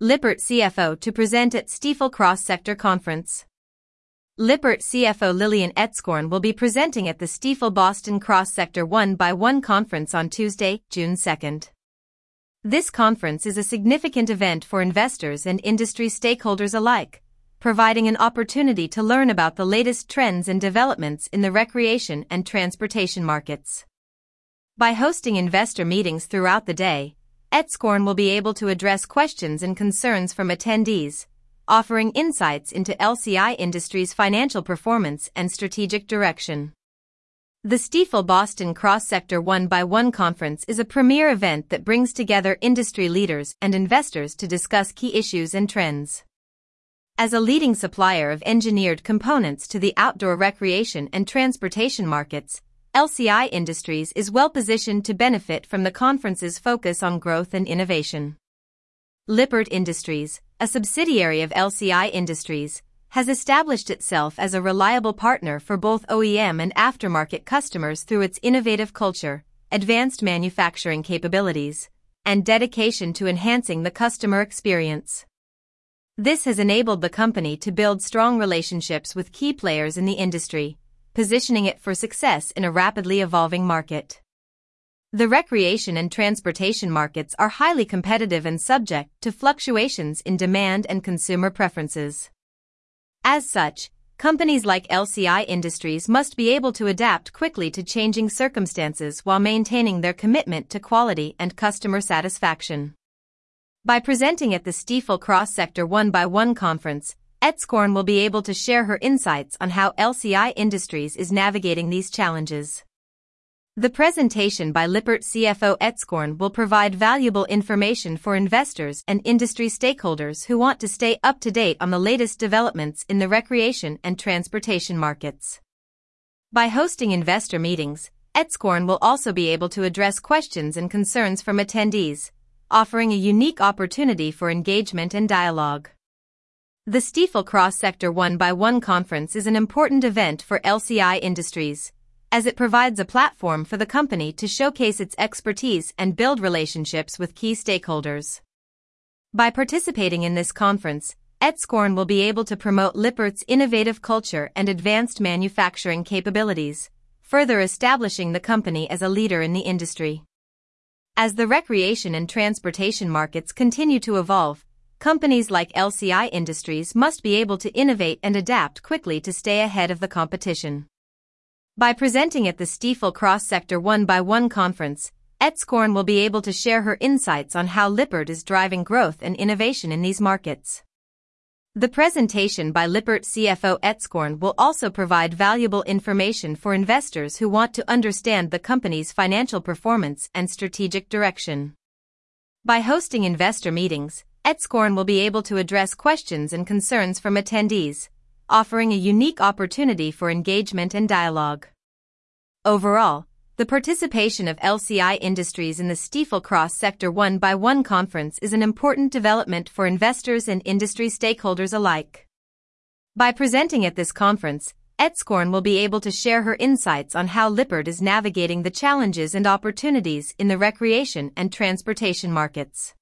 Lippert CFO to present at Stifel Cross-Sector Conference. Lippert CFO Lillian Etzkorn will be presenting at the Stifel Boston Cross-Sector 1x1 Conference on Tuesday, June 2nd. This conference is a significant event for investors and industry stakeholders alike, providing an opportunity to learn about the latest trends and developments in the recreation and transportation markets. By hosting investor meetings throughout the day, Etzkorn will be able to address questions and concerns from attendees, offering insights into LCI Industries' financial performance and strategic direction. The Stifel Boston Cross-Sector 1x1 Conference is a premier event that brings together industry leaders and investors to discuss key issues and trends. As a leading supplier of engineered components to the outdoor recreation and transportation markets, LCI Industries is well positioned to benefit from the conference's focus on growth and innovation. Lippert Industries, a subsidiary of LCI Industries, has established itself as a reliable partner for both OEM and aftermarket customers through its innovative culture, advanced manufacturing capabilities, and dedication to enhancing the customer experience. This has enabled the company to build strong relationships with key players in the industry, positioning it for success in a rapidly evolving market. The recreation and transportation markets are highly competitive and subject to fluctuations in demand and consumer preferences. As such, companies like LCI Industries must be able to adapt quickly to changing circumstances while maintaining their commitment to quality and customer satisfaction. By presenting at the Stifel Cross-Sector 1x1 Conference, Etzkorn will be able to share her insights on how LCI Industries is navigating these challenges. The presentation by Lippert CFO Etzkorn will provide valuable information for investors and industry stakeholders who want to stay up to date on the latest developments in the recreation and transportation markets. By hosting investor meetings, Etzkorn will also be able to address questions and concerns from attendees, offering a unique opportunity for engagement and dialogue. The Stifel Cross-Sector 1x1 Conference is an important event for LCI Industries, as it provides a platform for the company to showcase its expertise and build relationships with key stakeholders. By participating in this conference, Etzkorn will be able to promote Lippert's innovative culture and advanced manufacturing capabilities, further establishing the company as a leader in the industry. As the recreation and transportation markets continue to evolve, companies like LCI Industries must be able to innovate and adapt quickly to stay ahead of the competition. By presenting at the Stifel Cross-Sector 1x1 Conference, Etzkorn will be able to share her insights on how Lippert is driving growth and innovation in these markets. The presentation by Lippert CFO Etzkorn will also provide valuable information for investors who want to understand the company's financial performance and strategic direction. By hosting investor meetings, Etzkorn will be able to address questions and concerns from attendees, offering a unique opportunity for engagement and dialogue. Overall, the participation of LCI Industries in the Stifel Cross-Sector 1x1 Conference is an important development for investors and industry stakeholders alike. By presenting at this conference, Etzkorn will be able to share her insights on how Lippert is navigating the challenges and opportunities in the recreation and transportation markets.